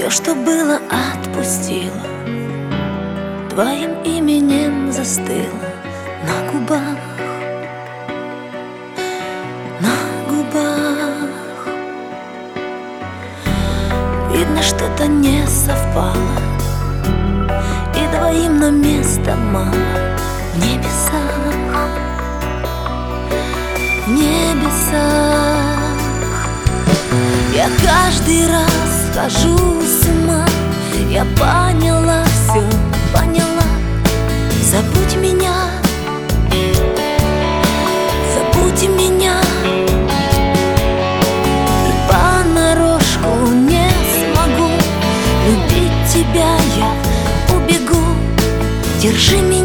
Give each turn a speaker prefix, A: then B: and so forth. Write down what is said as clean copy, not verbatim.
A: Все, что было, отпустила, твоим именем застыла на губах, на губах. Видно, что-то не совпало, и двоим на место мало в небесах, в небесах. Я каждый раз схожу с ума, я поняла все, поняла. Забудь меня, забудь меня, и понарошку не смогу любить тебя, я убегу. Держи меня.